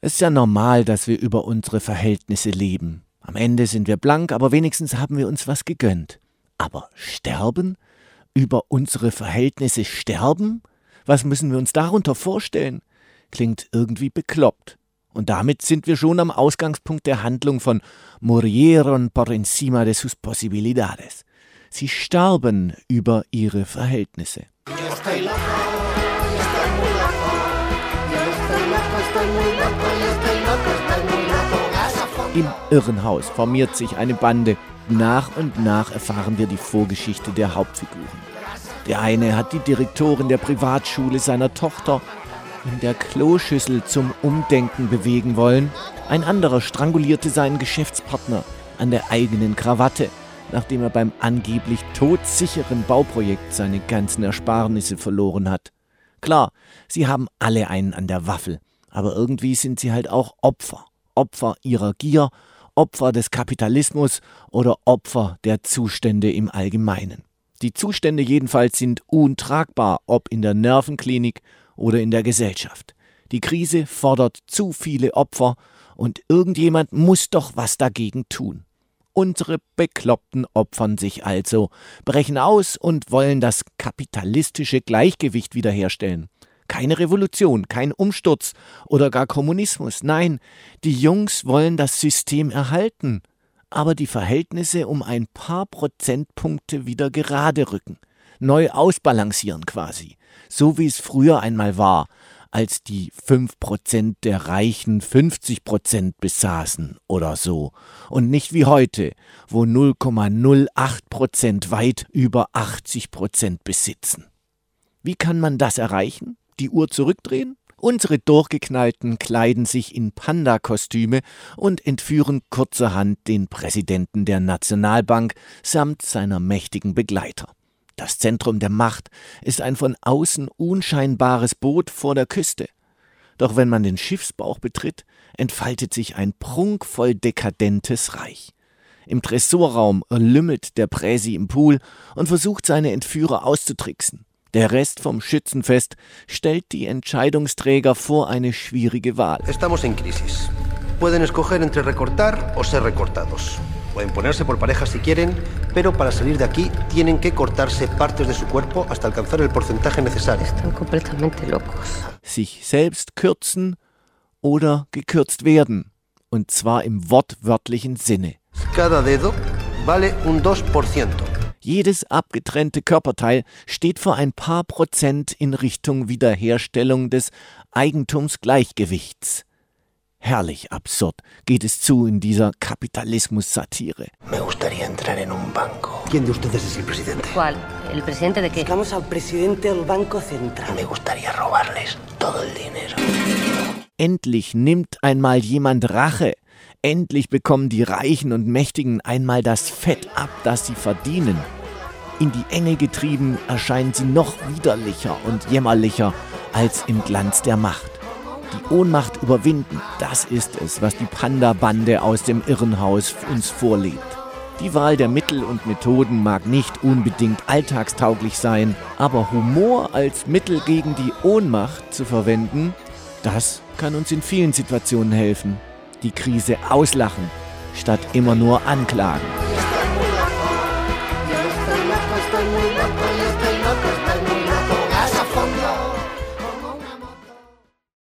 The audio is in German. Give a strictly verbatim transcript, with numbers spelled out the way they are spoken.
Es ist ja normal, dass wir über unsere Verhältnisse leben. Am Ende sind wir blank, aber wenigstens haben wir uns was gegönnt. Aber sterben? Über unsere Verhältnisse sterben? Was müssen wir uns darunter vorstellen? Klingt irgendwie bekloppt. Und damit sind wir schon am Ausgangspunkt der Handlung von Murieron por encima de sus posibilidades. Sie starben über ihre Verhältnisse. Im Irrenhaus formiert sich eine Bande. Nach und nach erfahren wir die Vorgeschichte der Hauptfiguren. Der eine hat die Direktorin der Privatschule seiner Tochter in der Kloschüssel zum Umdenken bewegen wollen. Ein anderer strangulierte seinen Geschäftspartner an der eigenen Krawatte, nachdem er beim angeblich todsicheren Bauprojekt seine ganzen Ersparnisse verloren hat. Klar, sie haben alle einen an der Waffel, aber irgendwie sind sie halt auch Opfer. Opfer ihrer Gier, Opfer des Kapitalismus oder Opfer der Zustände im Allgemeinen. Die Zustände jedenfalls sind untragbar, ob in der Nervenklinik oder in der Gesellschaft. Die Krise fordert zu viele Opfer und irgendjemand muss doch was dagegen tun. Unsere Bekloppten opfern sich also, brechen aus und wollen das kapitalistische Gleichgewicht wiederherstellen. Keine Revolution, kein Umsturz oder gar Kommunismus. Nein, die Jungs wollen das System erhalten, aber die Verhältnisse um ein paar Prozentpunkte wieder gerade rücken, neu ausbalancieren quasi, so wie es früher einmal war, als die fünf Prozent der Reichen fünfzig Prozent besaßen oder so und nicht wie heute, wo null Komma null acht Prozent weit über achtzig Prozent besitzen. Wie kann man das erreichen? Die Uhr zurückdrehen? Unsere Durchgeknallten kleiden sich in Panda-Kostüme und entführen kurzerhand den Präsidenten der Nationalbank samt seiner mächtigen Begleiter. Das Zentrum der Macht ist ein von außen unscheinbares Boot vor der Küste. Doch wenn man den Schiffsbauch betritt, entfaltet sich ein prunkvoll dekadentes Reich. Im Tresorraum lümmelt der Präsi im Pool und versucht, seine Entführer auszutricksen. Der Rest vom Schützenfest stellt die Entscheidungsträger vor eine schwierige Wahl. Estamos en crisis. Pueden escoger entre recortar o ser recortados. Pueden ponerse por parejas si quieren, pero para salir de aquí tienen que cortarse partes de su cuerpo hasta alcanzar el porcentaje necesario. Están completamente locos. Sich selbst kürzen oder gekürzt werden. Und zwar im wortwörtlichen Sinne. Cada dedo vale un dos por ciento. Jedes abgetrennte Körperteil steht für ein paar Prozent in Richtung Wiederherstellung des Eigentumsgleichgewichts. Herrlich absurd geht es zu in dieser Kapitalismus-Satire. Me gustaría entrar en un banco. ¿Quién de ustedes es el presidente? ¿Cuál? ¿El presidente de qué? Buscamos al presidente del Banco Central. Me gustaría robarles todo el dinero. Endlich nimmt einmal jemand Rache. Endlich bekommen die Reichen und Mächtigen einmal das Fett ab, das sie verdienen. In die Enge getrieben erscheinen sie noch widerlicher und jämmerlicher als im Glanz der Macht. Die Ohnmacht überwinden, das ist es, was die Panda-Bande aus dem Irrenhaus uns vorlebt. Die Wahl der Mittel und Methoden mag nicht unbedingt alltagstauglich sein, aber Humor als Mittel gegen die Ohnmacht zu verwenden, das kann uns in vielen Situationen helfen. Die Krise auslachen, statt immer nur anklagen. Estoy loco, estoy muy